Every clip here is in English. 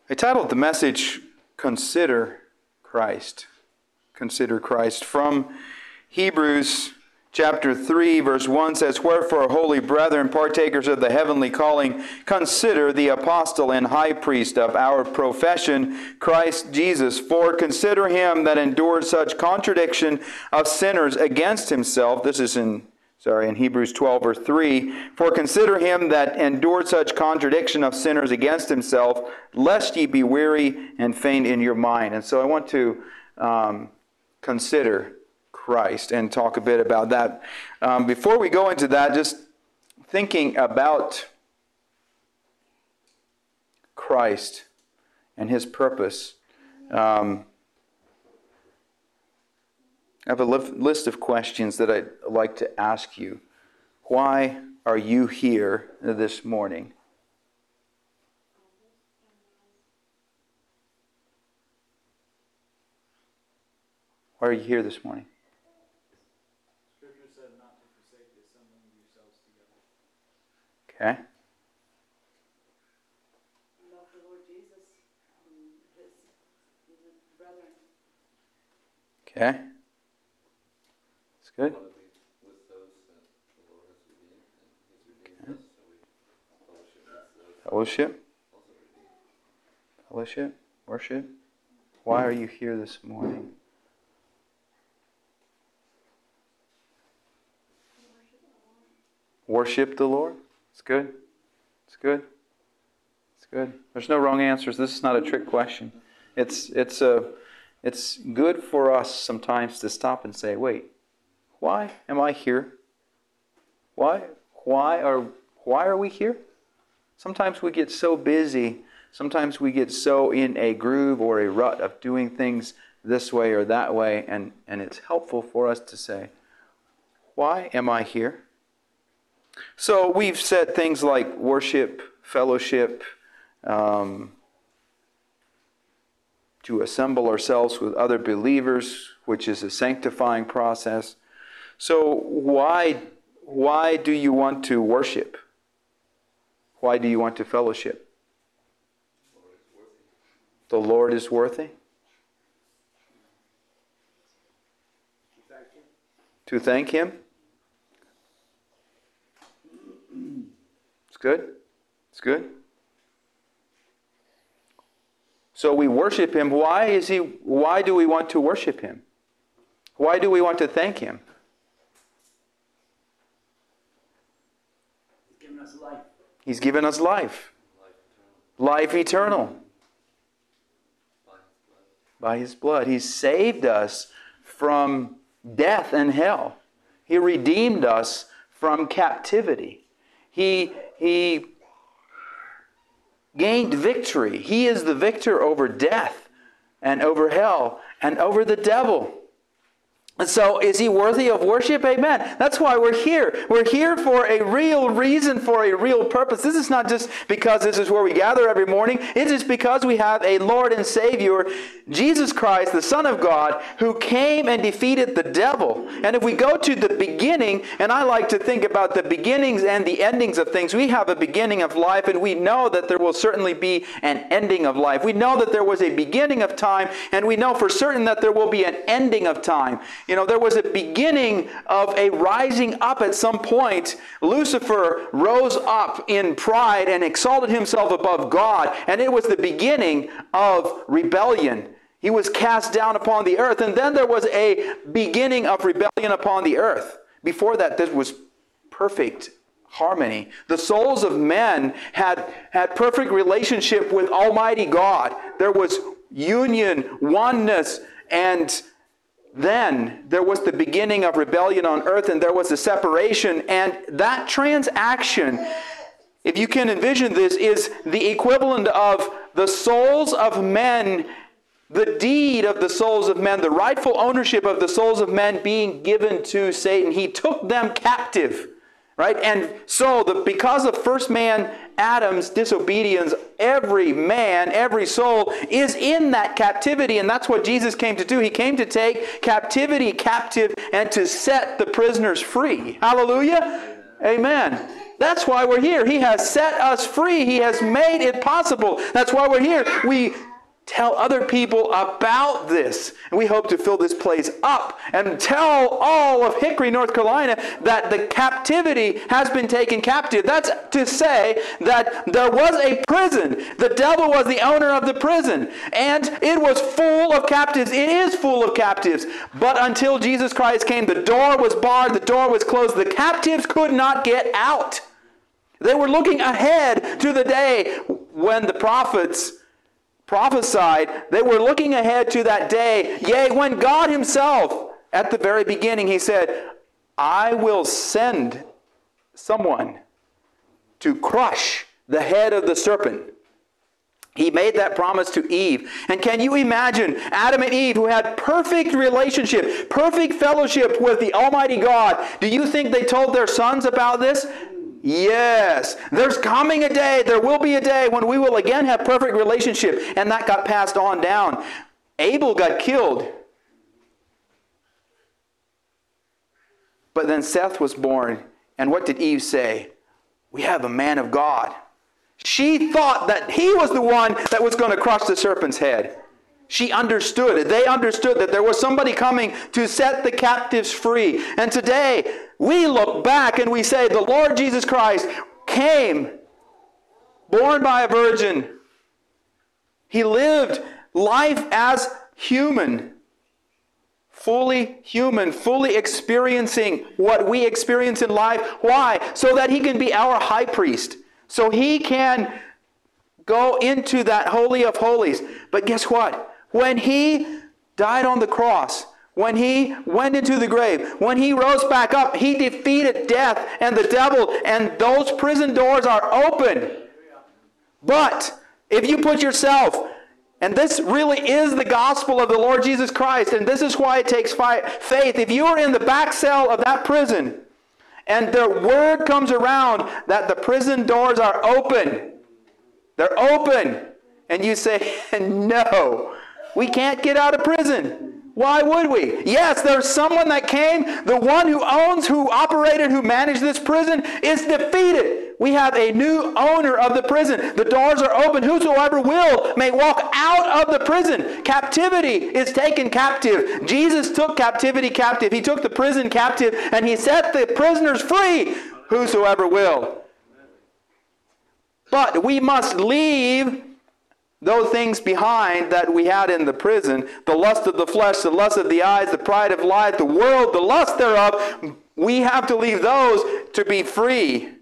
I titled the message, Consider Christ. Consider Christ. From Hebrews chapter 3, verse 1 says, Wherefore, holy brethren, partakers of the heavenly calling, consider the apostle and high priest of our profession, Christ Jesus. For consider him that endured such contradiction of sinners against himself. This is in Hebrews 12, verse 3. For consider him that endured such contradiction of sinners against himself, lest ye be weary and faint in your mind. And so I want to consider Christ and talk a bit about that. Before we go into that, just thinking about Christ and his purpose. I have a list of questions that I'd like to ask you. Why are you here this morning? Why are you here this morning? Scripture said not to forsake the assembling of yourselves together. Okay. Love the Lord Jesus and his brethren. Okay. That's good. With those that the Lord has redeemed, and He's redeemed us, so we fellowship with those. Fellowship, worship. Why are you here this morning? Worship the Lord. It's good. It's good. It's good. There's no wrong answers. This is not a trick question. It's good for us sometimes to stop and say, wait, why am I here? Why are we here? Sometimes we get so busy. Sometimes we get so in a groove or a rut of doing things this way or that way, and it's helpful for us to say, why am I here? So we've said things like worship, fellowship, to assemble ourselves with other believers, which is a sanctifying process. So why do you want to worship? Why do you want to fellowship? The Lord is worthy. To thank Him. It's good. It's good. So we worship Him. Why do we want to worship Him? Why do we want to thank Him? He's given us life. He's given us life. Life eternal. By His blood. He saved us from death and hell. He redeemed us from captivity. He gained victory. He is the victor over death and over hell and over the devil. And so, is He worthy of worship? Amen. That's why we're here. We're here for a real reason, for a real purpose. This is not just because this is where we gather every morning. It is because we have a Lord and Savior, Jesus Christ, the Son of God, who came and defeated the devil. And if we go to the beginning, and I like to think about the beginnings and the endings of things, we have a beginning of life, and we know that there will certainly be an ending of life. We know that there was a beginning of time, and we know for certain that there will be an ending of time. You know, there was a beginning of a rising up at some point. Lucifer rose up in pride and exalted himself above God, and it was the beginning of rebellion. He was cast down upon the earth, and then there was a beginning of rebellion upon the earth. Before that, there was perfect harmony. The souls of men had perfect relationship with Almighty God. There was union, oneness, and then there was the beginning of rebellion on earth, and there was a separation. And that transaction, if you can envision this, is the equivalent of the souls of men, the deed of the souls of men, the rightful ownership of the souls of men being given to Satan. He took them captive. Right? And so, because of first man Adam's disobedience, every man, every soul is in that captivity. And that's what Jesus came to do. He came to take captivity captive and to set the prisoners free. Hallelujah? Amen. That's why we're here. He has set us free. He has made it possible. That's why we're here. We tell other people about this. And we hope to fill this place up and tell all of Hickory, North Carolina, that the captivity has been taken captive. That's to say that there was a prison. The devil was the owner of the prison. And it was full of captives. It is full of captives. But until Jesus Christ came, the door was barred. The door was closed. The captives could not get out. They were looking ahead to the day when the prophets prophesied. They were looking ahead to that day. Yea, when God himself, at the very beginning, he said, I will send someone to crush the head of the serpent. He made that promise to Eve. And can you imagine Adam and Eve, who had perfect relationship, perfect fellowship with the Almighty God? Do you think they told their sons about this? Yes, there's coming a day, there will be a day when we will again have perfect relationship. And that got passed on down. Abel got killed. But then Seth was born. And what did Eve say? We have a man of God. She thought that he was the one that was going to crush the serpent's head. She understood it. They understood that there was somebody coming to set the captives free. And today, we look back and we say, the Lord Jesus Christ came, born by a virgin. He lived life as human, fully experiencing what we experience in life. Why? So that he can be our high priest. So he can go into that Holy of Holies. But guess what? When he died on the cross, when he went into the grave, when he rose back up, he defeated death and the devil, and those prison doors are open. But if you put yourself, and this really is the gospel of the Lord Jesus Christ, and this is why it takes faith. If you are in the back cell of that prison, and the word comes around that the prison doors are open, they're open, and you say, no, we can't get out of prison. Why would we? Yes, there's someone that came. The one who owns, who operated, who managed this prison is defeated. We have a new owner of the prison. The doors are open. Whosoever will may walk out of the prison. Captivity is taken captive. Jesus took captivity captive. He took the prison captive and he set the prisoners free. Whosoever will. But we must leave those things behind that we had in the prison, the lust of the flesh, the lust of the eyes, the pride of life, the world, the lust thereof. We have to leave those to be free.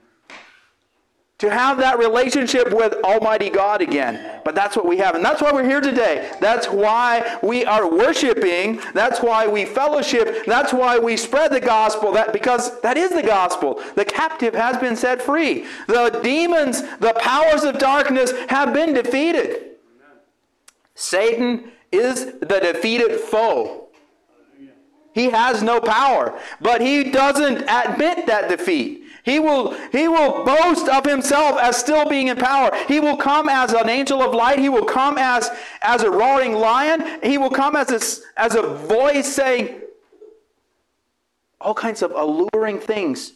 To have that relationship with Almighty God again. But that's what we have. And that's why we're here today. That's why we are worshiping. That's why we fellowship. That's why we spread the gospel. Because that is the gospel. The captive has been set free. The demons, the powers of darkness have been defeated. Satan is the defeated foe. He has no power. But he doesn't admit that defeat. He will boast of himself as still being in power. He will come as an angel of light. He will come as a roaring lion. He will come as a voice saying all kinds of alluring things.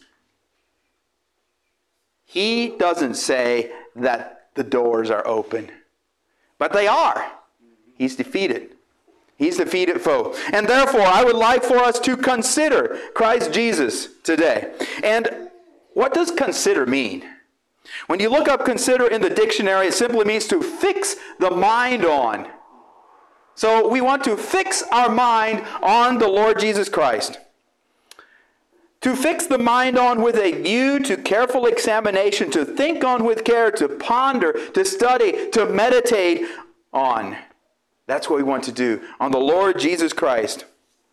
He doesn't say that the doors are open. But they are. He's defeated. He's the defeated foe. And therefore, I would like for us to consider Christ Jesus today. And what does consider mean? When you look up consider in the dictionary, it simply means to fix the mind on. So we want to fix our mind on the Lord Jesus Christ. To fix the mind on with a view to careful examination, to think on with care, to ponder, to study, to meditate on. That's what we want to do on the Lord Jesus Christ.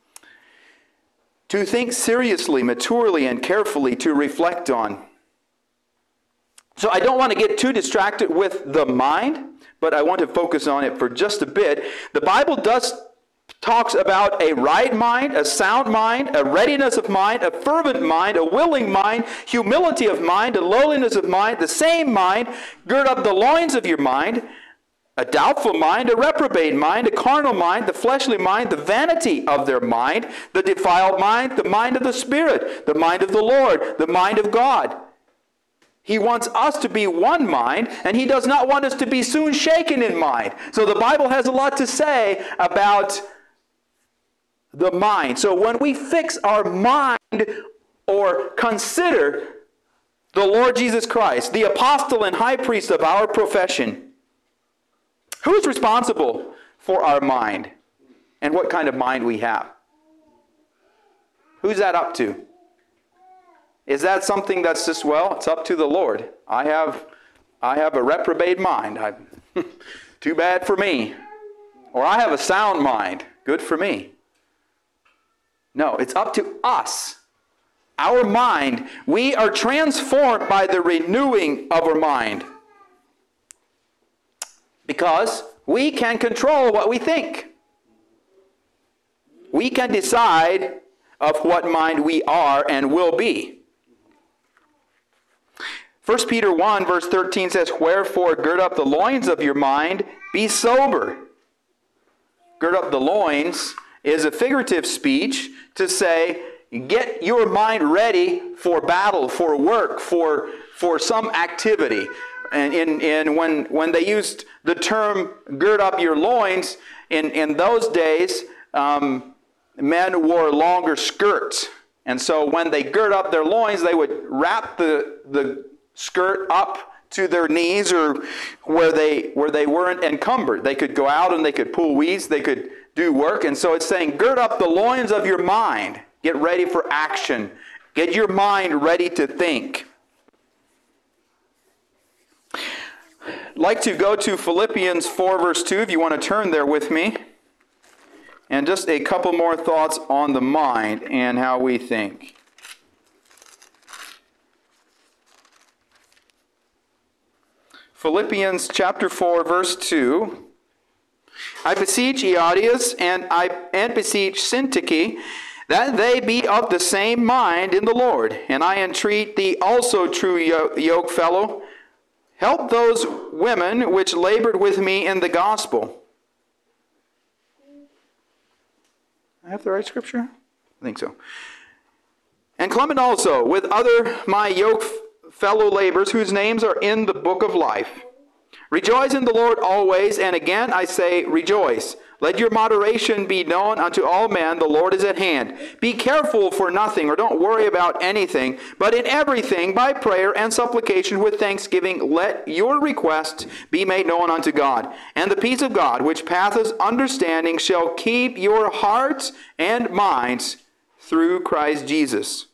To think seriously, maturely, and carefully, to reflect on. So I don't want to get too distracted with the mind, but I want to focus on it for just a bit. The Bible talks about a right mind, a sound mind, a readiness of mind, a fervent mind, a willing mind, humility of mind, a lowliness of mind, the same mind. Gird up the loins of your mind. A doubtful mind, a reprobate mind, a carnal mind, the fleshly mind, the vanity of their mind, the defiled mind, the mind of the Spirit, the mind of the Lord, the mind of God. He wants us to be one mind, and He does not want us to be soon shaken in mind. So the Bible has a lot to say about the mind. So when we fix our mind or consider the Lord Jesus Christ, the apostle and high priest of our profession, who is responsible for our mind and what kind of mind we have? Who's that up to? Is that something that's just, well, it's up to the Lord. I have a reprobate mind. Too bad for me. Or I have a sound mind. Good for me. No, it's up to us. Our mind, we are transformed by the renewing of our mind. Because we can control what we think. We can decide of what mind we are and will be. 1 Peter 1 verse 13 says, "Wherefore gird up the loins of your mind, be sober." Gird up the loins is a figurative speech to say, get your mind ready for battle, for work, for some activity. And when they used the term gird up your loins, in those days, men wore longer skirts. And so when they gird up their loins, they would wrap the skirt up to their knees, or where they weren't encumbered. They could go out and they could pull weeds, they could do work. And so it's saying, gird up the loins of your mind. Get ready for action. Get your mind ready to think. I'd like to go to Philippians 4 verse 2 if you want to turn there with me. And just a couple more thoughts on the mind and how we think. Philippians chapter 4 verse 2. I beseech Euodias and beseech Syntyche, that they be of the same mind in the Lord. And I entreat thee also, true yoke fellow, help those women which labored with me in the gospel. I have the right scripture? I think so. And Clement also, with other my yoke fellow laborers, whose names are in the book of life. Rejoice in the Lord always, and again I say, rejoice. Let your moderation be known unto all men, the Lord is at hand. Be careful for nothing, or don't worry about anything, but in everything, by prayer and supplication with thanksgiving, let your requests be made known unto God. And the peace of God, which passeth understanding, shall keep your hearts and minds through Christ Jesus.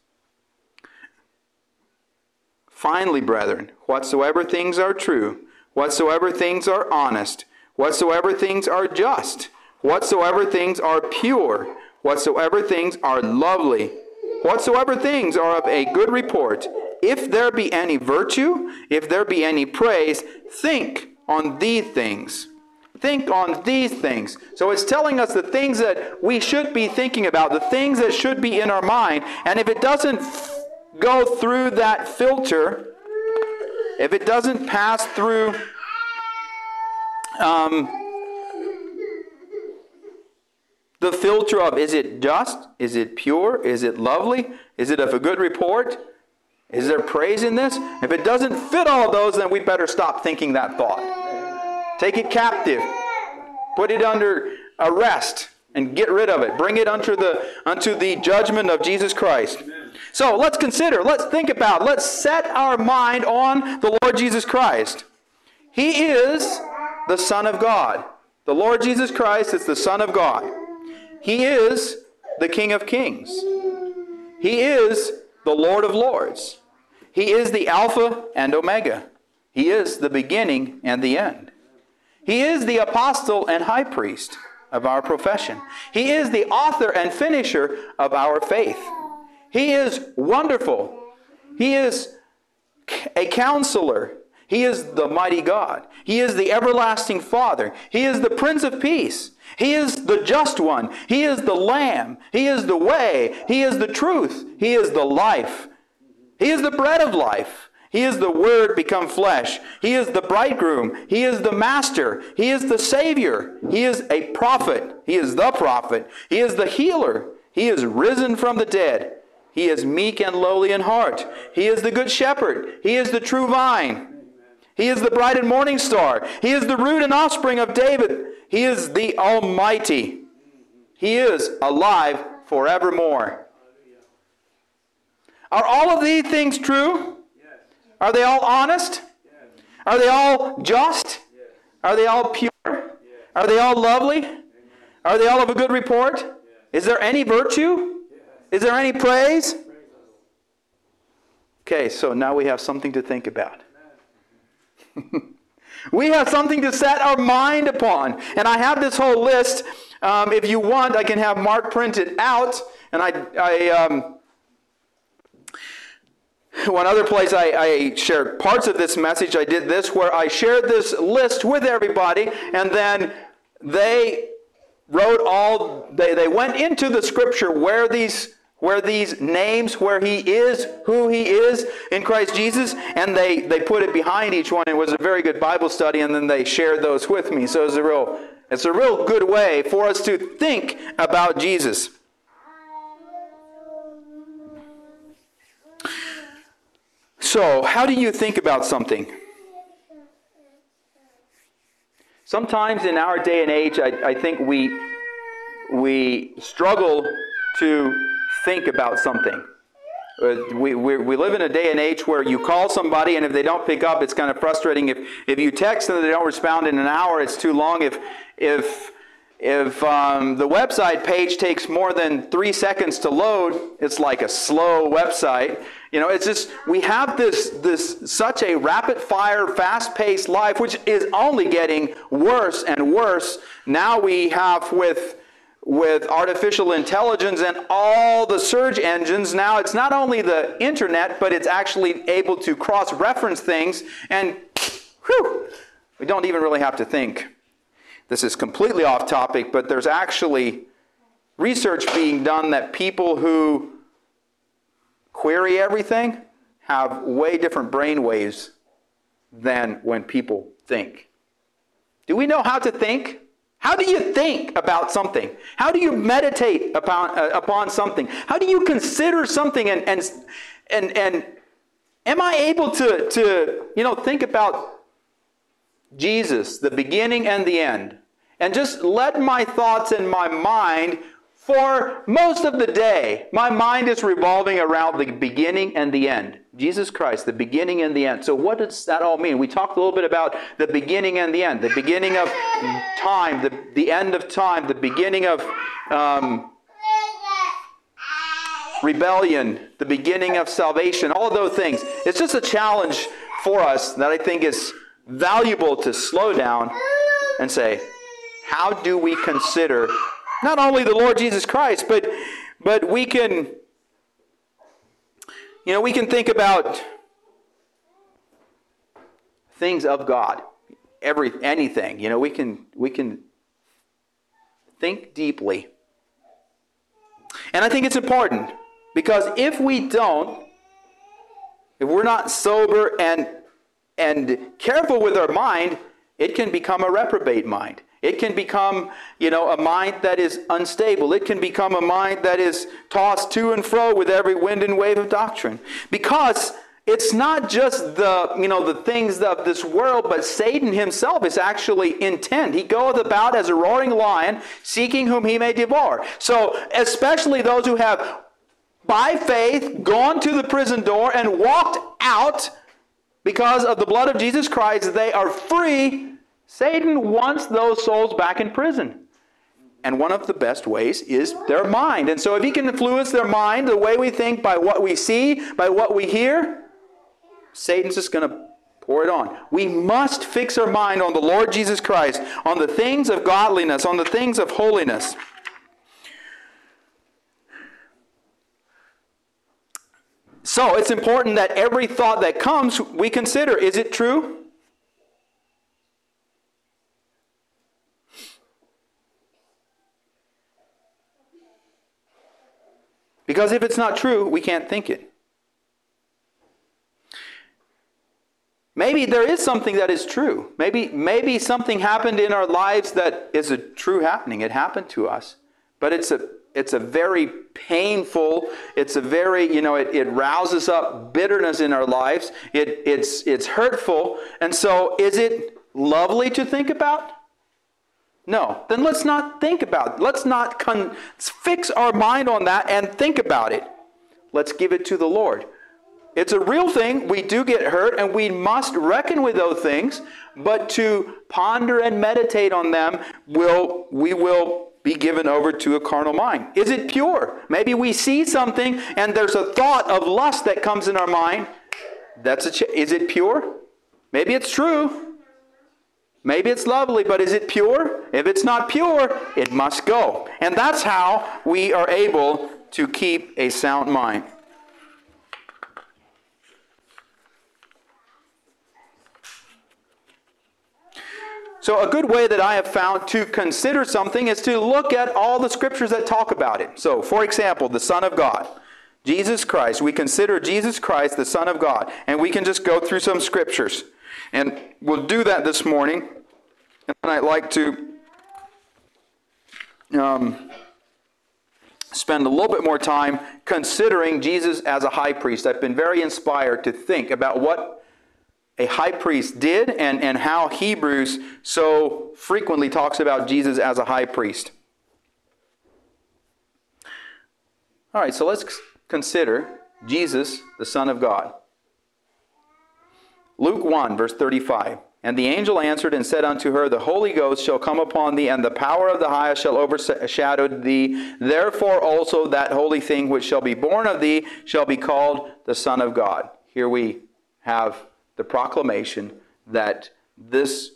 Finally, brethren, whatsoever things are true, whatsoever things are honest, whatsoever things are just, whatsoever things are pure, whatsoever things are lovely, whatsoever things are of a good report, if there be any virtue, if there be any praise, think on these things. Think on these things. So it's telling us the things that we should be thinking about, the things that should be in our mind. And if it doesn't go through that filter, if it doesn't pass through the filter of, is it just? Is it pure? Is it lovely? Is it of a good report? Is there praise in this? If it doesn't fit all those, then we better stop thinking that thought. Take it captive. Put it under arrest and get rid of it. Bring it unto the judgment of Jesus Christ. So let's consider, let's think about, let's set our mind on the Lord Jesus Christ. He is the Son of God. The Lord Jesus Christ is the Son of God. He is the King of Kings. He is the Lord of Lords. He is the Alpha and Omega. He is the beginning and the end. He is the apostle and high priest of our profession. He is the author and finisher of our faith. He is wonderful. He is a counselor. He is the mighty God. He is the everlasting Father. He is the Prince of Peace. He is the just one. He is the Lamb. He is the way. He is the truth. He is the life. He is the bread of life. He is the Word become flesh. He is the bridegroom. He is the master. He is the Savior. He is a prophet. He is the prophet. He is the healer. He is risen from the dead. He is meek and lowly in heart. He is the good shepherd. He is the true vine. He is the bright and morning star. He is the root and offspring of David. He is the Almighty. He is alive forevermore. Are all of these things true? Are they all honest? Are they all just? Are they all pure? Are they all lovely? Are they all of a good report? Is there any virtue? Is there any praise? Okay, so now we have something to think about. We have something to set our mind upon. And I have this whole list. If you want, I can have Mark print it out. And one other place I shared parts of this message. I did this where I shared this list with everybody, and then they wrote they went into the Scripture where these names, where He is, who He is in Christ Jesus, and they put it behind each one. It was a very good Bible study, and then they shared those with me. So it's a real good way for us to think about Jesus. So, how do you think about something? Sometimes in our day and age, I think we struggle to think about something. We live in a day and age where you call somebody, and if they don't pick up, it's kind of frustrating. If you text and they don't respond in an hour, it's too long. If the website page takes more than 3 seconds to load, it's like a slow website. You know, it's just, we have this such a rapid-fire, fast-paced life, which is only getting worse and worse. Now we have with artificial intelligence and all the search engines, now it's not only the internet, but it's actually able to cross-reference things, and we don't even really have to think. This is completely off topic, but there's actually research being done that people who query everything have way different brain waves than when people think. Do we know how to think? How do you think about something? How do you meditate upon something? How do you consider something? And am I able to think about Jesus, the beginning and the end, and just let my thoughts and my mind, for most of the day, my mind is revolving around the beginning and the end. Jesus Christ, the beginning and the end. So what does that all mean? We talked a little bit about the beginning and the end. The beginning of time, the end of time, the beginning of rebellion, the beginning of salvation, all of those things. It's just a challenge for us that I think is valuable to slow down and say, how do we consider not only the Lord Jesus Christ, but we can, we can think about things of God, anything. We can think deeply, and I think it's important because if we're not sober and careful with our mind, it can become a reprobate mind. It can become, a mind that is unstable. It can become a mind that is tossed to and fro with every wind and wave of doctrine. Because it's not just the things of this world, but Satan himself is actually intent. He goeth about as a roaring lion, seeking whom he may devour. So, especially those who have, by faith, gone to the prison door and walked out because of the blood of Jesus Christ, they are free. Satan wants those souls back in prison. And one of the best ways is their mind. And so if he can influence their mind, the way we think, by what we see, by what we hear, Satan's just going to pour it on. We must fix our mind on the Lord Jesus Christ, on the things of godliness, on the things of holiness. So it's important that every thought that comes, we consider, is it true? Because if it's not true, we can't think it. Maybe there is something that is true. Maybe something happened in our lives that is a true happening. It happened to us. But it's It's a very painful, it's a very, it rouses up bitterness in our lives. It's hurtful. And so is it lovely to think about? No. Then let's not think about it. Let's not fix our mind on that and think about it. Let's give it to the Lord. It's a real thing. We do get hurt and we must reckon with those things. But to ponder and meditate on them, we will be given over to a carnal mind. Is it pure? Maybe we see something and there's a thought of lust that comes in our mind. Is it pure? Maybe it's true. Maybe it's lovely, but is it pure? If it's not pure, it must go. And that's how we are able to keep a sound mind. So a good way that I have found to consider something is to look at all the scriptures that talk about it. So, for example, the Son of God, Jesus Christ. We consider Jesus Christ the Son of God. And we can just go through some scriptures. And we'll do that this morning. And I'd like to spend a little bit more time considering Jesus as a high priest. I've been very inspired to think about what a high priest did and how Hebrews so frequently talks about Jesus as a high priest. All right, so let's consider Jesus, the Son of God. Luke 1, verse 35. And the angel answered and said unto her, The Holy Ghost shall come upon thee, and the power of the highest shall overshadow thee. Therefore also that holy thing which shall be born of thee shall be called the Son of God. Here we have the proclamation that this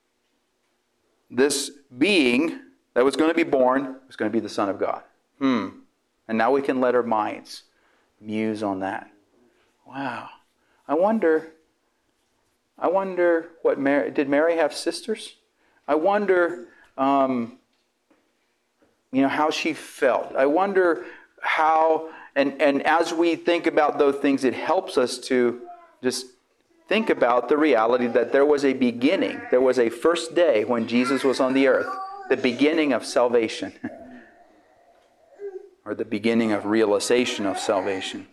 being that was going to be born was going to be the Son of God. And now we can let our minds muse on that. Wow. I wonder what Mary... Did Mary have sisters? I wonder, how she felt. I wonder how... And as we think about those things, it helps us to just think about the reality that there was a beginning. There was a first day when Jesus was on the earth. The beginning of salvation. Or the beginning of realization of salvation.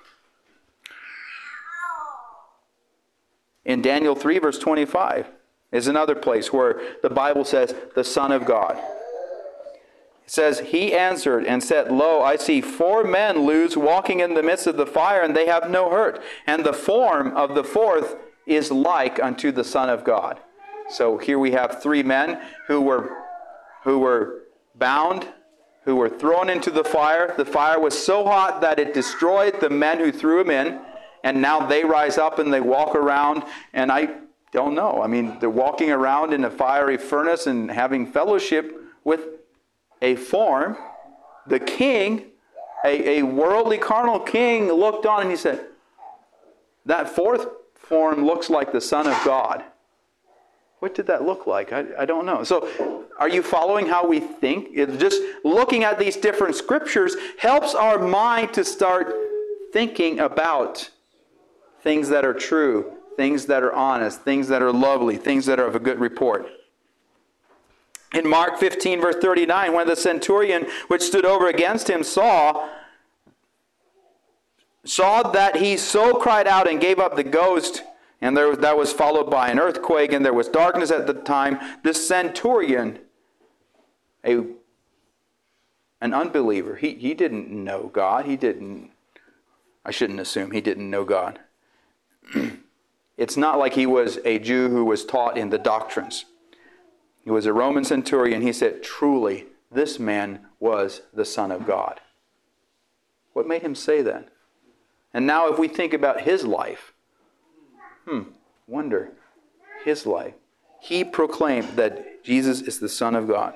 In Daniel 3, verse 25, is another place where the Bible says, the Son of God. It says, He answered and said, Lo, I see 4 men loose walking in the midst of the fire, and they have no hurt. And the form of the fourth is like unto the Son of God. So here we have 3 men who were bound, who were thrown into the fire. The fire was so hot that it destroyed the men who threw them in. And now they rise up and they walk around, and I don't know. I mean, they're walking around in a fiery furnace and having fellowship with a form. The king, a worldly carnal king, looked on and he said, that fourth form looks like the Son of God. What did that look like? I don't know. So are you following how we think? Just looking at these different scriptures helps our mind to start thinking about things that are true, things that are honest, things that are lovely, things that are of a good report. In Mark 15, verse 39, when the centurion which stood over against him saw that he so cried out and gave up the ghost, and that was followed by an earthquake, and there was darkness at the time, the centurion, an unbeliever, he didn't know God. I shouldn't assume he didn't know God. It's not like he was a Jew who was taught in the doctrines. He was a Roman centurion. He said, truly, this man was the Son of God. What made him say that? And now if we think about his life, wonder, his life. He proclaimed that Jesus is the Son of God.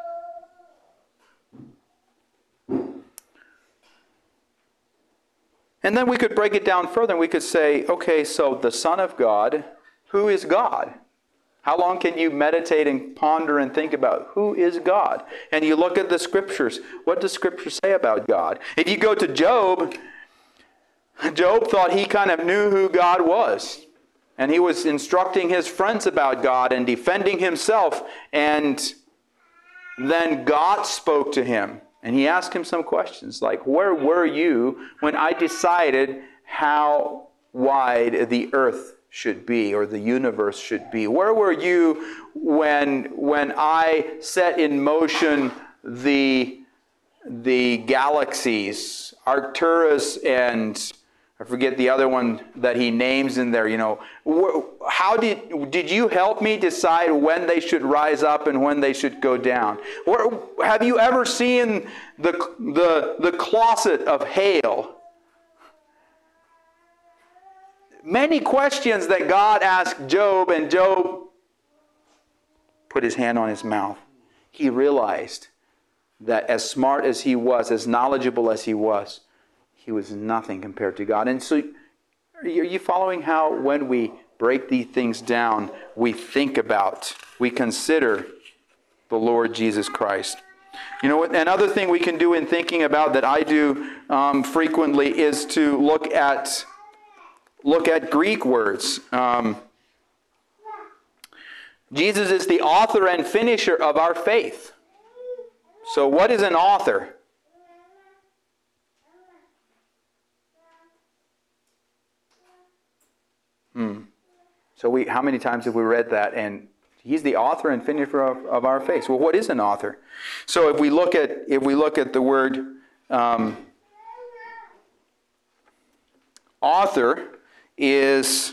And then we could break it down further and we could say, okay, so the Son of God, who is God? How long can you meditate and ponder and think about who is God? And you look at the scriptures. What does scripture say about God? If you go to Job, Job thought he kind of knew who God was. And he was instructing his friends about God and defending himself. And then God spoke to him. And he asked him some questions like, where were you when I decided how wide the earth should be or the universe should be? Where were you when I set in motion the galaxies, Arcturus and I forget the other one that he names in there, how did you help me decide when they should rise up and when they should go down? Or have you ever seen the closet of hail? Many questions that God asked Job, and Job put his hand on his mouth. He realized that as smart as he was, as knowledgeable as he was nothing compared to God. And so, are you following how when we break these things down, we consider the Lord Jesus Christ? Another thing we can do in thinking about that I do frequently is to look at Greek words. Jesus is the author and finisher of our faith. So what is an author? So how many times have we read that? And he's the author and finisher of our faith. Well, what is an author? So if we look at the word author is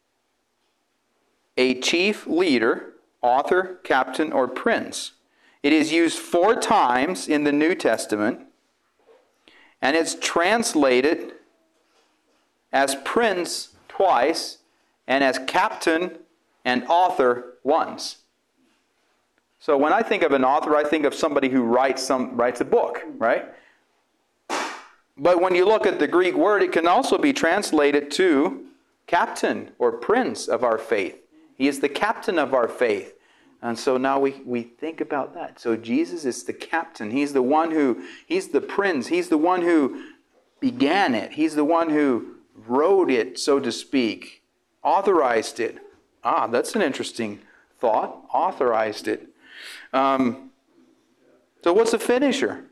a chief leader, author, captain, or prince. It is used 4 times in the New Testament, and it's translated as prince twice, and as captain and author once. So when I think of an author, I think of somebody who writes a book, right? But when you look at the Greek word, it can also be translated to captain or prince of our faith. He is the captain of our faith. And so now we think about that. So Jesus is the captain. He's the prince. He's the one who began it. He's the one who wrote it, so to speak. Authorized it. That's an interesting thought. Authorized it. So what's a finisher?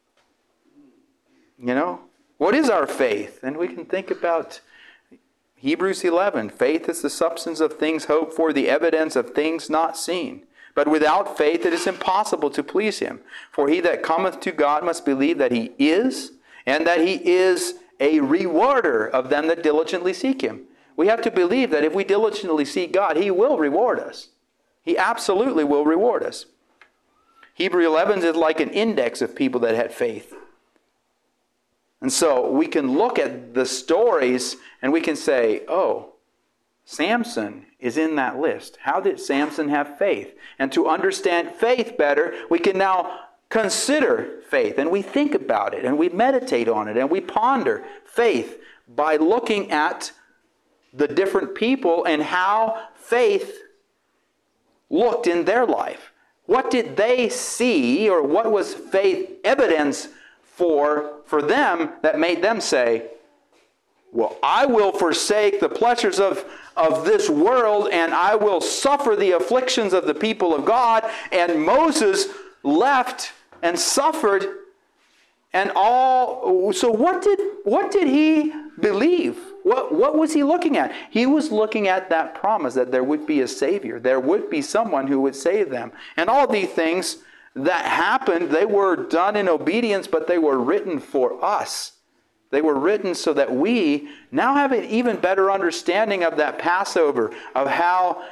What is our faith? And we can think about Hebrews 11. Faith is the substance of things hoped for, the evidence of things not seen. But without faith it is impossible to please Him. For he that cometh to God must believe that He is, and that He is a rewarder of them that diligently seek Him. We have to believe that if we diligently seek God, He will reward us. He absolutely will reward us. Hebrews 11 is like an index of people that had faith. And so we can look at the stories and we can say, Samson is in that list. How did Samson have faith? And to understand faith better, we can now consider faith. And we think about it and we meditate on it and we ponder faith by looking at the different people and how faith looked in their life. What did they see, or what was faith evidence for them that made them say, well, I will forsake the pleasures of this world and I will suffer the afflictions of the people of God. And Moses left and suffered and all. So what did he believe? What was he looking at? He was looking at that promise that there would be a Savior. There would be someone who would save them. And all these things that happened, they were done in obedience, but they were written for us. They were written so that we now have an even better understanding of that Passover, of how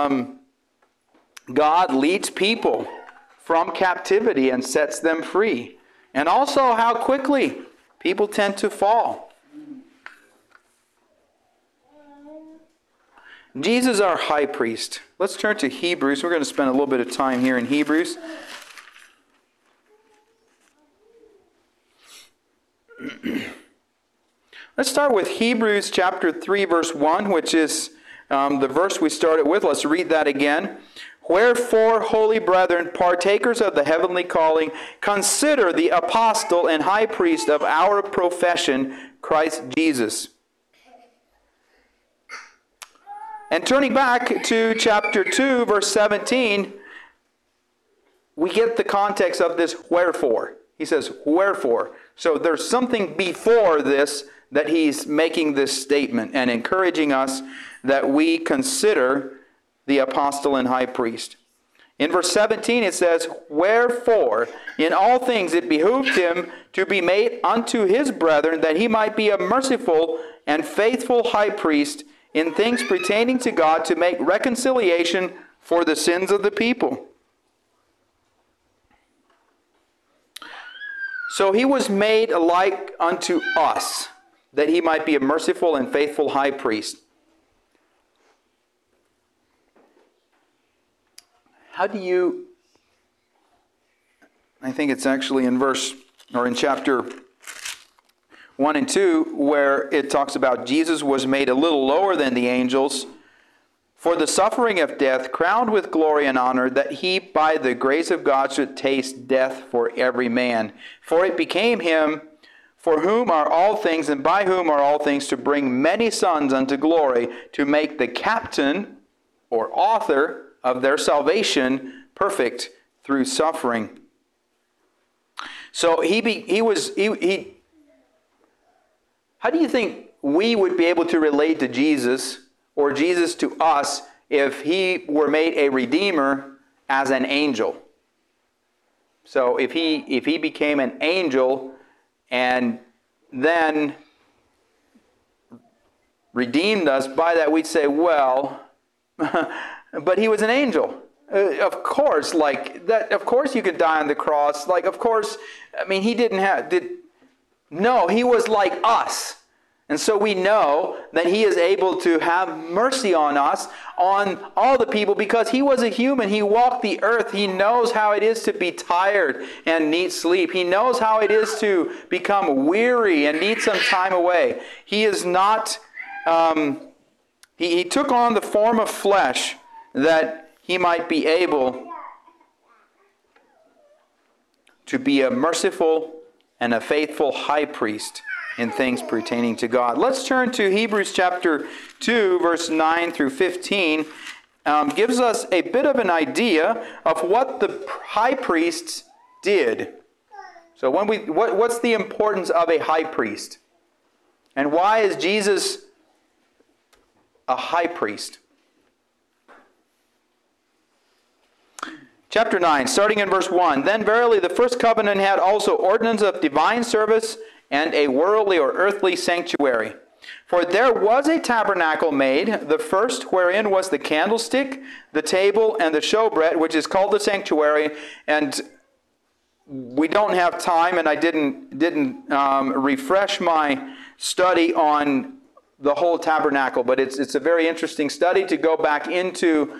God leads people from captivity and sets them free. And also how quickly people tend to fall. Jesus, our high priest. Let's turn to Hebrews. We're going to spend a little bit of time here in Hebrews. Let's start with Hebrews chapter 3, verse 1, which is the verse we started with. Let's read that again. Wherefore, holy brethren, partakers of the heavenly calling, consider the apostle and high priest of our profession, Christ Jesus. And turning back to chapter 2, verse 17, we get the context of this wherefore. He says, wherefore. So there's something before this that he's making this statement and encouraging us that we consider the apostle and high priest. In verse 17 it says, wherefore in all things it behooved him to be made unto his brethren, that he might be a merciful and faithful high priest in things pertaining to God, to make reconciliation for the sins of the people. So he was made alike unto us, that he might be a merciful and faithful high priest. How do you, I think it's actually in chapter 1 and 2, where it talks about Jesus was made a little lower than the angels for the suffering of death, crowned with glory and honor, that he by the grace of God should taste death for every man. For it became him, for whom are all things, and by whom are all things, to bring many sons unto glory, to make the captain or author of their salvation perfect through suffering. So how do you think we would be able to relate to Jesus, or Jesus to us, if he were made a redeemer as an angel? So if he became an angel and then redeemed us, by that we'd say, well, but he was an angel. Of course, like that. Of course, you could die on the cross. Like, of course, I mean, he no, he was like us. And so we know that he is able to have mercy on us, on all the people, because he was a human. He walked the earth. He knows how it is to be tired and need sleep. He knows how it is to become weary and need some time away. He is not, he took on the form of flesh that he might be able to be a merciful and a faithful high priest in things pertaining to God. Let's turn to Hebrews chapter 2, verse 9 through 15. Gives us a bit of an idea of what the high priests did. So what's the importance of a high priest? And why is Jesus a high priest? Chapter 9, starting in verse 1. Then verily the first covenant had also ordinance of divine service, and a worldly or earthly sanctuary. For there was a tabernacle made, the first, wherein was the candlestick, the table, and the showbread, which is called the sanctuary. And we don't have time, and I didn't refresh my study on the whole tabernacle, but it's a very interesting study to go back into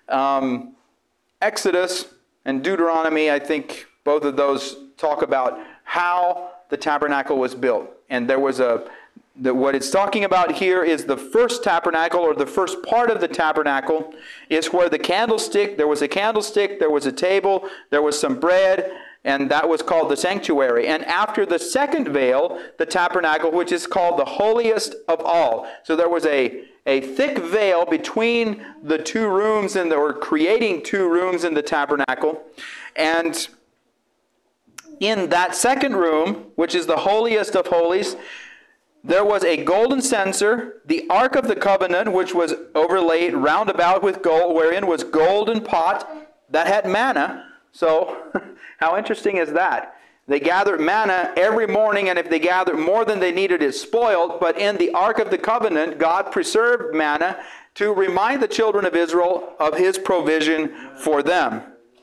Exodus and Deuteronomy. I think both of those talk about how the tabernacle was built. And there was what it's talking about here is the first tabernacle, or the first part of the tabernacle, is where there was a candlestick, there was a table, there was some bread, and that was called the sanctuary. And after the second veil, the tabernacle, which is called the holiest of all. So there was a thick veil between the two rooms, or creating two rooms in the tabernacle. And in that second room, which is the holiest of holies, there was a golden censer, the Ark of the Covenant, which was overlaid round about with gold, wherein was golden pot that had manna. So, how interesting is that? They gathered manna every morning, and if they gathered more than they needed, it spoiled. But in the Ark of the Covenant, God preserved manna to remind the children of Israel of his provision for them.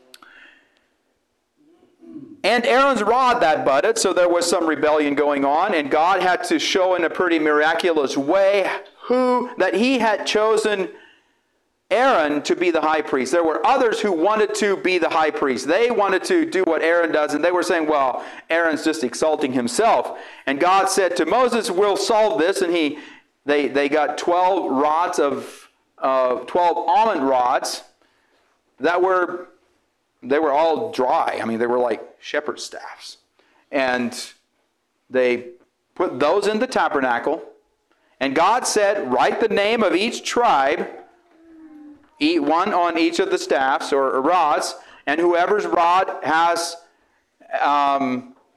And Aaron's rod that budded, so there was some rebellion going on, and God had to show in a pretty miraculous way that he had chosen Aaron to be the high priest. There were others who wanted to be the high priest. They wanted to do what Aaron does, and they were saying, well, Aaron's just exalting himself. And God said to Moses, we'll solve this, and they got 12 rods of 12 almond rods that were all dry. I mean, they were like shepherd's staffs. And they put those in the tabernacle. And God said, write the name of each tribe, one on each of the staffs or rods. And whoever's rod has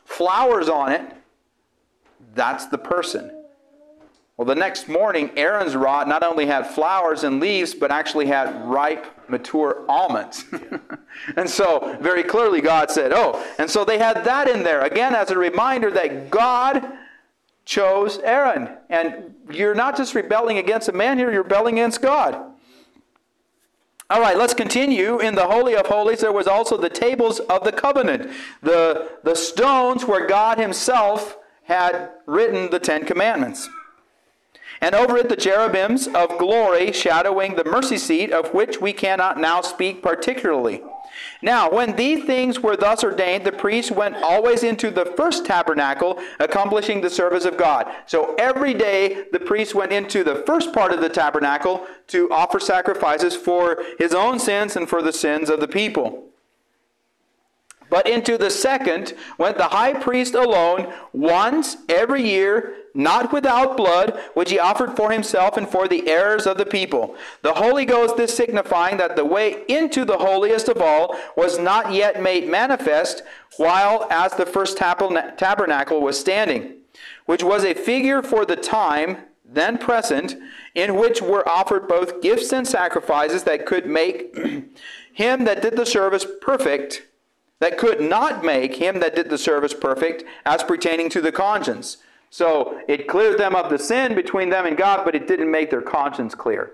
flowers on it, that's the person. Well, the next morning, Aaron's rod not only had flowers and leaves, but actually had ripe, mature almonds. And so, very clearly, God said, oh, and so they had that in there, again, as a reminder that God chose Aaron. And you're not just rebelling against a man here, you're rebelling against God. All right, let's continue. In the Holy of Holies, there was also the tables of the covenant, the stones where God himself had written the Ten Commandments. And over it the cherubims of glory shadowing the mercy seat, of which we cannot now speak particularly. Now, when these things were thus ordained, the priest went always into the first tabernacle, accomplishing the service of God. So every day the priest went into the first part of the tabernacle to offer sacrifices for his own sins and for the sins of the people. But into the second went the high priest alone, once every year, not without blood, which he offered for himself and for the errors of the people. The Holy Ghost this signifying that the way into the holiest of all was not yet made manifest, while as the first tabernacle was standing, which was a figure for the time then present, in which were offered both gifts and sacrifices that could make him that did the service perfect, that could not make him that did the service perfect, as pertaining to the conscience. So it cleared them of the sin between them and God, but it didn't make their conscience clear.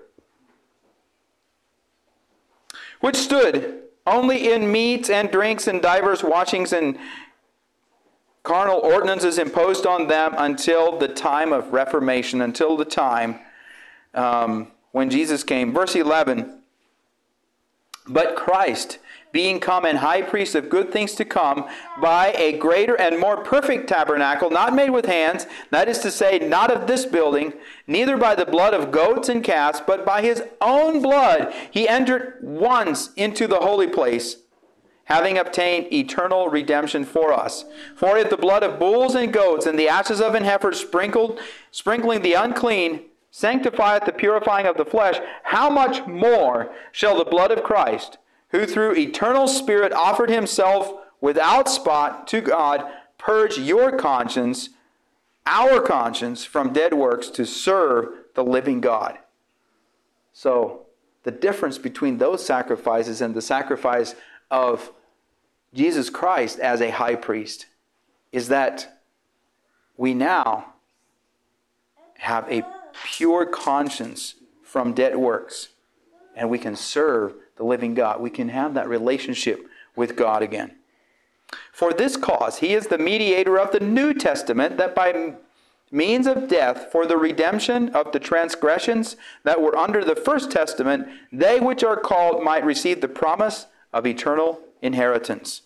Which stood only in meats and drinks and divers washings and carnal ordinances imposed on them until the time of Reformation, until the time when Jesus came. Verse 11, but Christ, being come and high priest of good things to come, by a greater and more perfect tabernacle, not made with hands, that is to say, not of this building, neither by the blood of goats and calves, but by his own blood, he entered once into the holy place, having obtained eternal redemption for us. For if the blood of bulls and goats and the ashes of an heifer sprinkling the unclean sanctifieth the purifying of the flesh, how much more shall the blood of Christ, who through eternal Spirit offered himself without spot to God, purge your conscience, our conscience, from dead works to serve the living God. So, the difference between those sacrifices and the sacrifice of Jesus Christ as a high priest is that we now have a pure conscience from dead works, and we can serve the living God. We can have that relationship with God again. For this cause, he is the mediator of the New Testament, that by means of death for the redemption of the transgressions that were under the first testament, they which are called might receive the promise of eternal inheritance.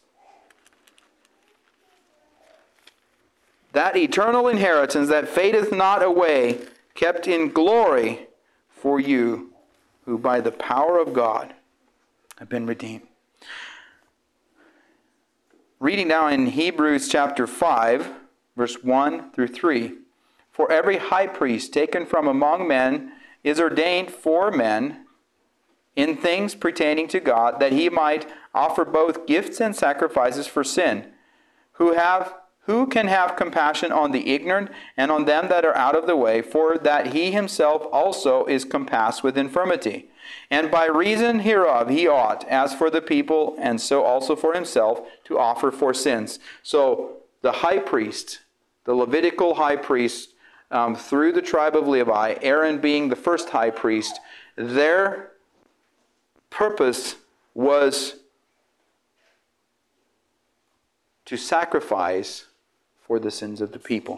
That eternal inheritance that fadeth not away, kept in glory for you, who by the power of God have been redeemed. Reading now in Hebrews chapter 5, verse 1 through 3. For every high priest taken from among men is ordained for men in things pertaining to God, that he might offer both gifts and sacrifices for sin, who can have compassion on the ignorant and on them that are out of the way, for that he himself also is compassed with infirmity. And by reason hereof he ought, as for the people, and so also for himself, to offer for sins. So the high priest, the Levitical high priest, through the tribe of Levi, Aaron being the first high priest, their purpose was to sacrifice for the sins of the people.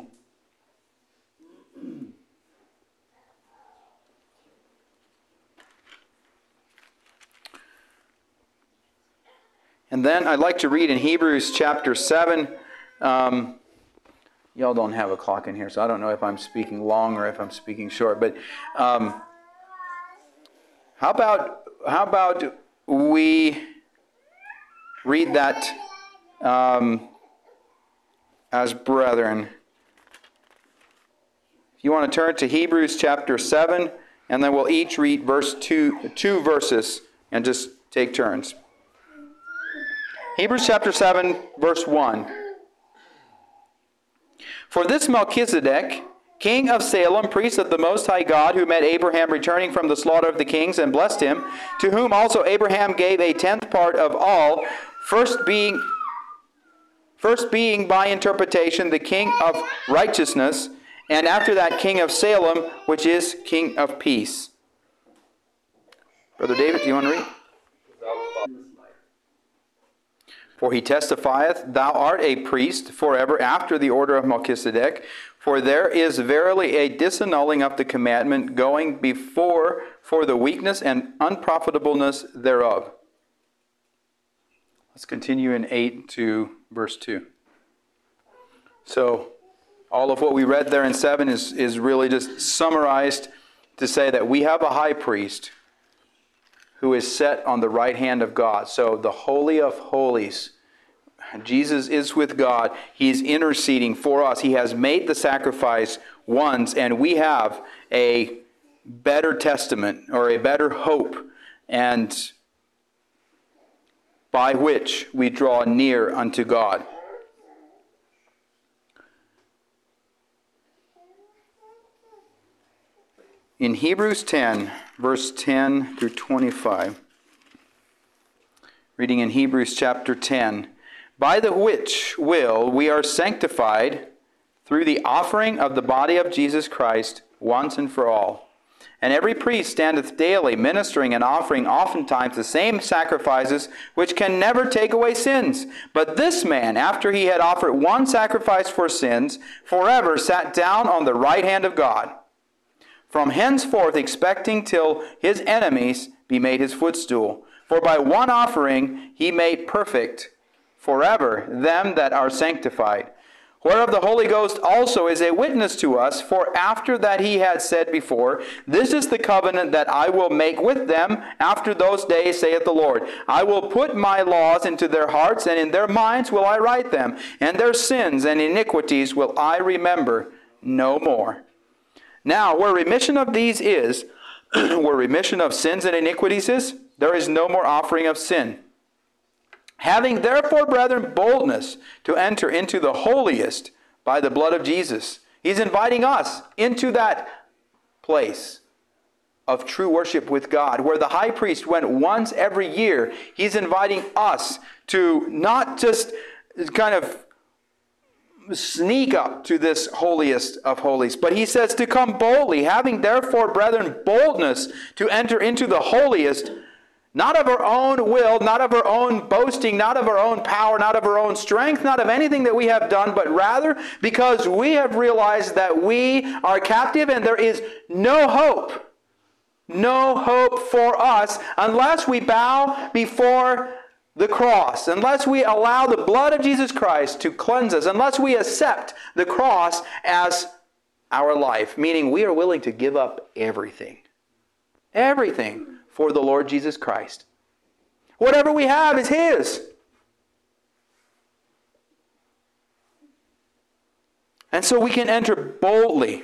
And then I'd like to read in Hebrews chapter 7. Y'all don't have a clock in here, so I don't know if I'm speaking long or if I'm speaking short. But how about we read that as brethren? If you want to turn to Hebrews chapter 7, and then we'll each read two verses and just take turns. Hebrews chapter 7, verse 1. For this Melchizedek, king of Salem, priest of the Most High God, who met Abraham returning from the slaughter of the kings and blessed him, to whom also Abraham gave a tenth part of all, first being by interpretation the king of righteousness, and after that king of Salem, which is king of peace. Brother David, do you want to read? For he testifieth, Thou art a priest forever after the order of Melchizedek. For there is verily a disannulling of the commandment going before for the weakness and unprofitableness thereof. Let's continue in 8 to verse 2. So, all of what we read there in 7 is really just summarized to say that we have a high priest who is set on the right hand of God. So the Holy of Holies, Jesus is with God. He is interceding for us. He has made the sacrifice once, and we have a better testament or a better hope, and by which we draw near unto God. In Hebrews 10, verse 10 through 25, reading in Hebrews chapter 10, by the which will we are sanctified through the offering of the body of Jesus Christ once and for all. And every priest standeth daily, ministering and offering oftentimes the same sacrifices, which can never take away sins. But this man, after he had offered one sacrifice for sins, forever sat down on the right hand of God, from henceforth expecting till his enemies be made his footstool. For by one offering he made perfect forever them that are sanctified. Whereof the Holy Ghost also is a witness to us, for after that he had said before, This is the covenant that I will make with them after those days, saith the Lord. I will put my laws into their hearts, and in their minds will I write them, and their sins and iniquities will I remember no more. Now, where remission of these is, where remission of sins and iniquities is, there is no more offering of sin. Having therefore, brethren, boldness to enter into the holiest by the blood of Jesus. He's inviting us into that place of true worship with God, where the high priest went once every year. He's inviting us to not just kind of sneak up to this holiest of holies, but he says to come boldly, having therefore, brethren, boldness to enter into the holiest, not of our own will, not of our own boasting, not of our own power, not of our own strength, not of anything that we have done, but rather because we have realized that we are captive and there is no hope for us unless we bow before the cross, unless we allow the blood of Jesus Christ to cleanse us, unless we accept the cross as our life, meaning we are willing to give up everything for the Lord Jesus Christ. Whatever we have is His. And so we can enter boldly,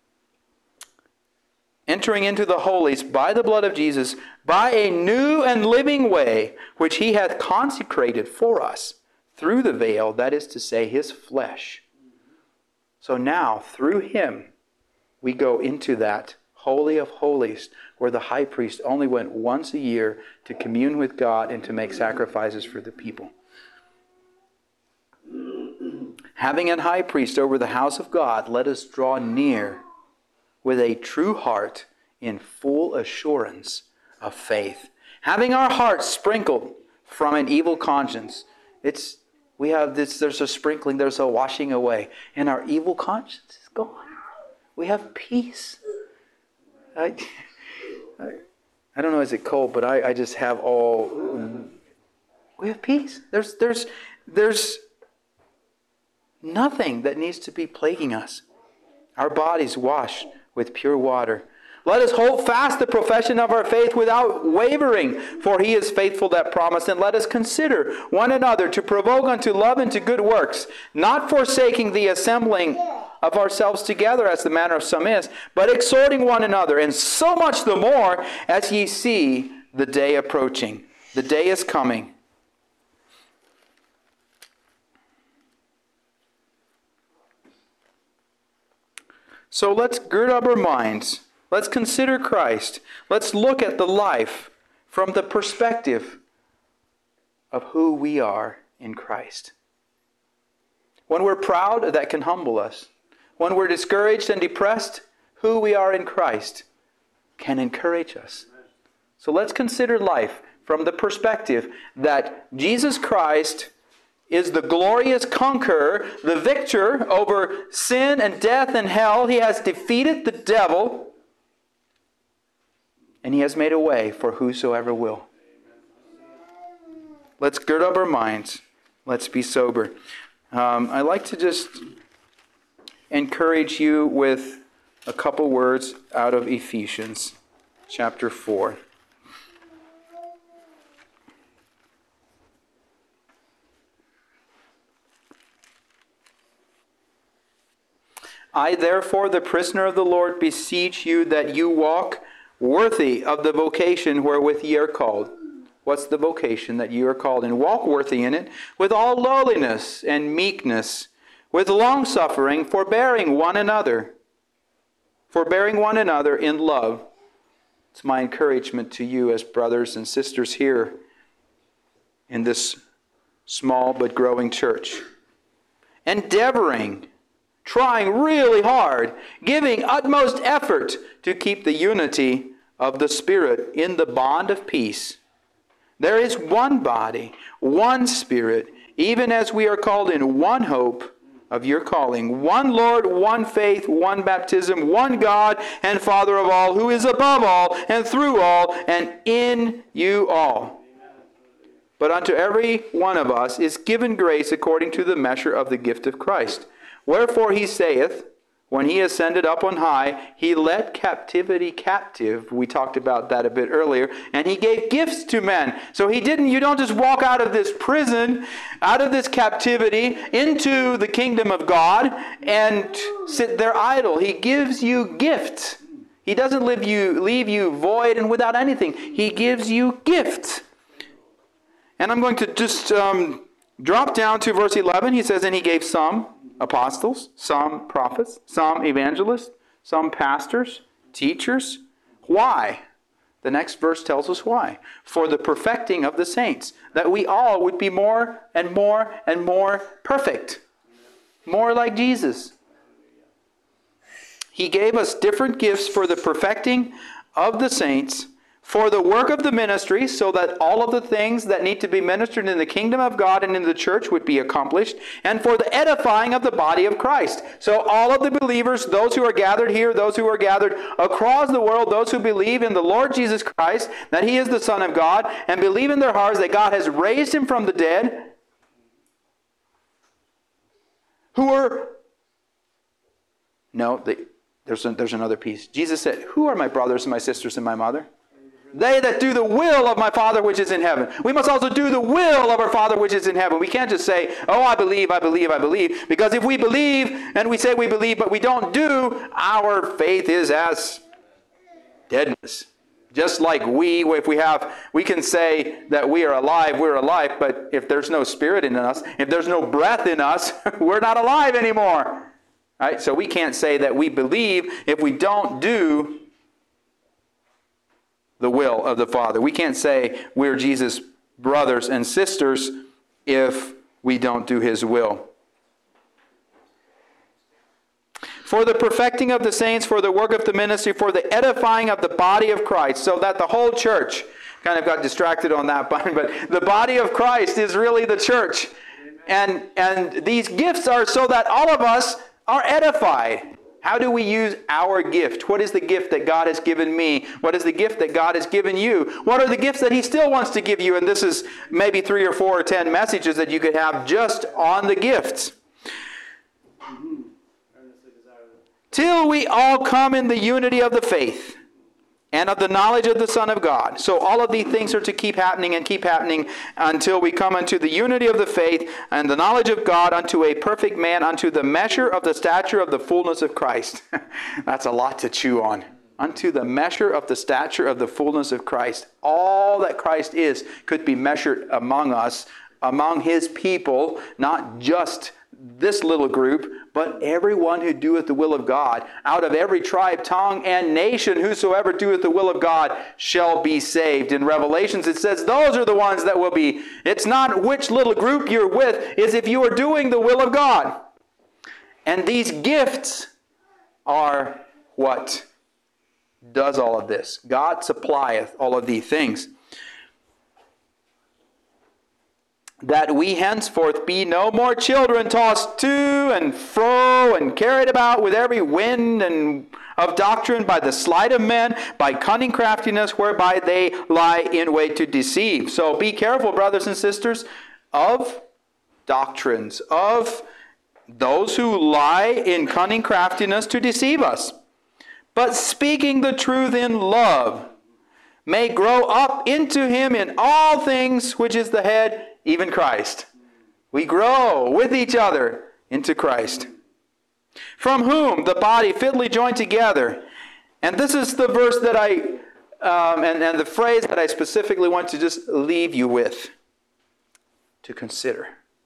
entering into the holies by the blood of Jesus, by a new and living way, which He hath consecrated for us through the veil, that is to say, His flesh. So now, through Him, we go into that Holy of Holies, where the high priest only went once a year to commune with God and to make sacrifices for the people. Having an high priest over the house of God, let us draw near with a true heart in full assurance of faith. Having our hearts sprinkled from an evil conscience. There's a sprinkling, there's a washing away. And our evil conscience is gone. We have peace. I don't know, is it cold, but I just have we have peace. There's nothing that needs to be plaguing us. Our bodies washed with pure water. Let us hold fast the profession of our faith without wavering, for He is faithful that promised. And let us consider one another to provoke unto love and to good works, not forsaking the assembling of ourselves together as the manner of some is, but exhorting one another, and so much the more as ye see the day approaching. The day is coming. So let's gird up our minds. Let's consider Christ. Let's look at the life from the perspective of who we are in Christ. When we're proud, that can humble us. When we're discouraged and depressed, who we are in Christ can encourage us. So let's consider life from the perspective that Jesus Christ is the glorious conqueror, the victor over sin and death and hell. He has defeated the devil, and He has made a way for whosoever will. Let's gird up our minds. Let's be sober. I'd like to just encourage you with a couple words out of Ephesians chapter 4. I, therefore, the prisoner of the Lord, beseech you that you walk worthy of the vocation wherewith ye are called. What's the vocation that you are called in? Walk worthy in it, with all lowliness and meekness, with longsuffering, forbearing one another in love. It's my encouragement to you as brothers and sisters here in this small but growing church. Endeavoring, trying really hard, giving utmost effort to keep the unity of the Spirit in the bond of peace. There is one body, one Spirit, even as we are called in one hope of your calling. One Lord, one faith, one baptism, one God and Father of all, who is above all and through all and in you all. But unto every one of us is given grace according to the measure of the gift of Christ. Wherefore he saith, when he ascended up on high, he led captivity captive. We talked about that a bit earlier. And he gave gifts to men. So you don't just walk out of this prison, out of this captivity, into the kingdom of God and sit there idle. He gives you gifts. He doesn't leave you void and without anything. He gives you gifts. And I'm going to just drop down to verse 11. He says, and he gave some apostles, some prophets, some evangelists, some pastors, teachers. Why? The next verse tells us why. For the perfecting of the saints, that we all would be more and more and more perfect. More like Jesus. He gave us different gifts for the perfecting of the saints, for the work of the ministry, so that all of the things that need to be ministered in the kingdom of God and in the church would be accomplished, and for the edifying of the body of Christ. So all of the believers, those who are gathered here, those who are gathered across the world, those who believe in the Lord Jesus Christ, that He is the Son of God, and believe in their hearts that God has raised Him from the dead, there's another piece. Jesus said, who are my brothers and my sisters and my mother? They that do the will of my Father which is in heaven. We must also do the will of our Father which is in heaven. We can't just say, oh, I believe, I believe, I believe. Because if we believe and we say we believe but we don't do, our faith is as deadness. Just like we can say that we are alive, we're alive. But if there's no spirit in us, if there's no breath in us, we're not alive anymore. Right? So we can't say that we believe if we don't do the will of the Father. We can't say we're Jesus' brothers and sisters if we don't do His will. For the perfecting of the saints, for the work of the ministry, for the edifying of the body of Christ, so that the whole church, kind of got distracted on that one, but the body of Christ is really the church. And these gifts are so that all of us are edified. How do we use our gift? What is the gift that God has given me? What is the gift that God has given you? What are the gifts that He still wants to give you? And this is maybe 3 or 4 or 10 messages that you could have just on the gifts. Till we all come in the unity of the faith and of the knowledge of the Son of God. So all of these things are to keep happening until we come unto the unity of the faith and the knowledge of God, unto a perfect man, unto the measure of the stature of the fullness of Christ. That's a lot to chew on. Unto the measure of the stature of the fullness of Christ. All that Christ is could be measured among us among his people, not just this little group, but everyone who doeth the will of God, out of every tribe, tongue, and nation, whosoever doeth the will of God shall be saved. In Revelations it says those are the ones that will be. It's not which little group you're with, it's if you are doing the will of God. And these gifts are what does all of this. God supplieth all of these things. That we henceforth be no more children tossed to and fro and carried about with every wind and of doctrine by the sleight of men, by cunning craftiness whereby they lie in wait to deceive. So be careful, brothers and sisters, of doctrines, of those who lie in cunning craftiness to deceive us. But speaking the truth in love may grow up into him in all things, which is the head, even Christ. We grow with each other into Christ. From whom the body fitly joined together. And this is the verse that and the phrase that I specifically want to just leave you with to consider.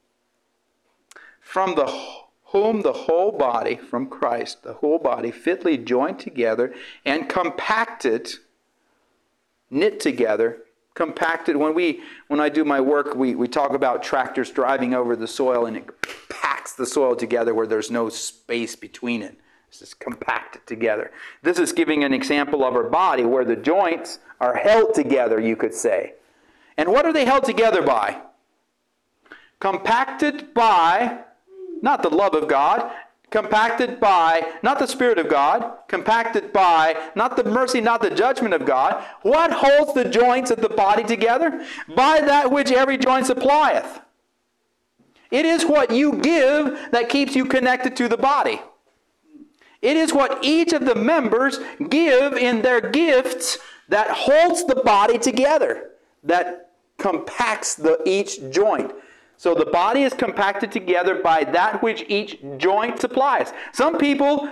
From whom the whole body, from Christ, the whole body fitly joined together and compacted, knit together, compacted. When I do my work, we talk about tractors driving over the soil and it packs the soil together where there's no space between it. It's just compacted together. This is giving an example of our body where the joints are held together, you could say. And what are they held together by? Compacted by, not the love of God, compacted by, not the Spirit of God, compacted by, not the mercy, not the judgment of God. What holds the joints of the body together? By that which every joint supplieth. It is what you give that keeps you connected to the body. It is what each of the members give in their gifts that holds the body together, that compacts each joint. So the body is compacted together by that which each joint supplies. Some people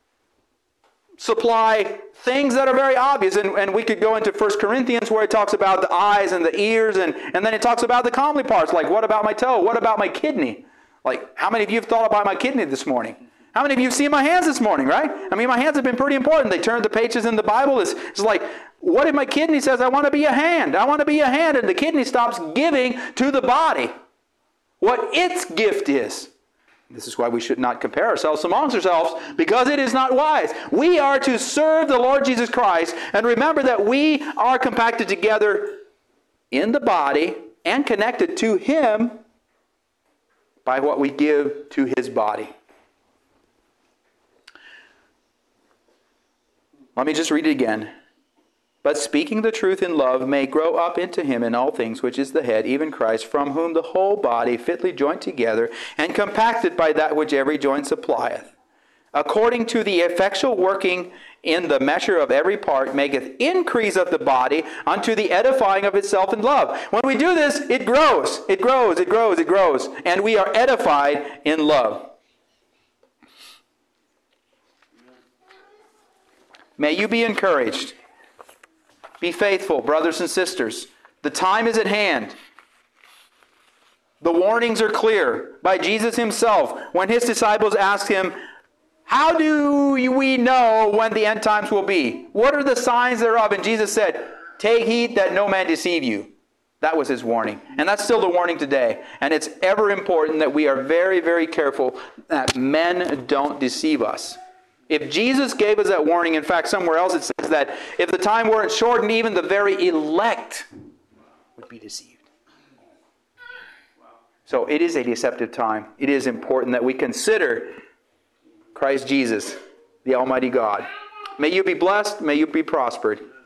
supply things that are very obvious. And we could go into 1 Corinthians where it talks about the eyes and the ears. And then it talks about the comely parts. Like, what about my toe? What about my kidney? Like, how many of you have thought about my kidney this morning? How many of you have seen my hands this morning, right? I mean, my hands have been pretty important. They turn the pages in the Bible. It's like, what if my kidney says, I want to be a hand? I want to be a hand. And the kidney stops giving to the body what its gift is. This is why we should not compare ourselves amongst ourselves, because it is not wise. We are to serve the Lord Jesus Christ, and remember that we are compacted together in the body and connected to Him by what we give to His body. Let me just read it again. But speaking the truth in love may grow up into him in all things, which is the head, even Christ, from whom the whole body fitly joined together and compacted by that which every joint supplieth, according to the effectual working in the measure of every part, maketh increase of the body unto the edifying of itself in love. When we do this, it grows, it grows, it grows, it grows, and we are edified in love. May you be encouraged. Be faithful, brothers and sisters. The time is at hand. The warnings are clear by Jesus himself when his disciples asked him, how do we know when the end times will be? What are the signs thereof? And Jesus said, take heed that no man deceive you. That was his warning. And that's still the warning today. And it's ever important that we are very, very careful that men don't deceive us. If Jesus gave us that warning, in fact, somewhere else it says that if the time weren't shortened, even the very elect would be deceived. So it is a deceptive time. It is important that we consider Christ Jesus, the Almighty God. May you be blessed. May you be prospered.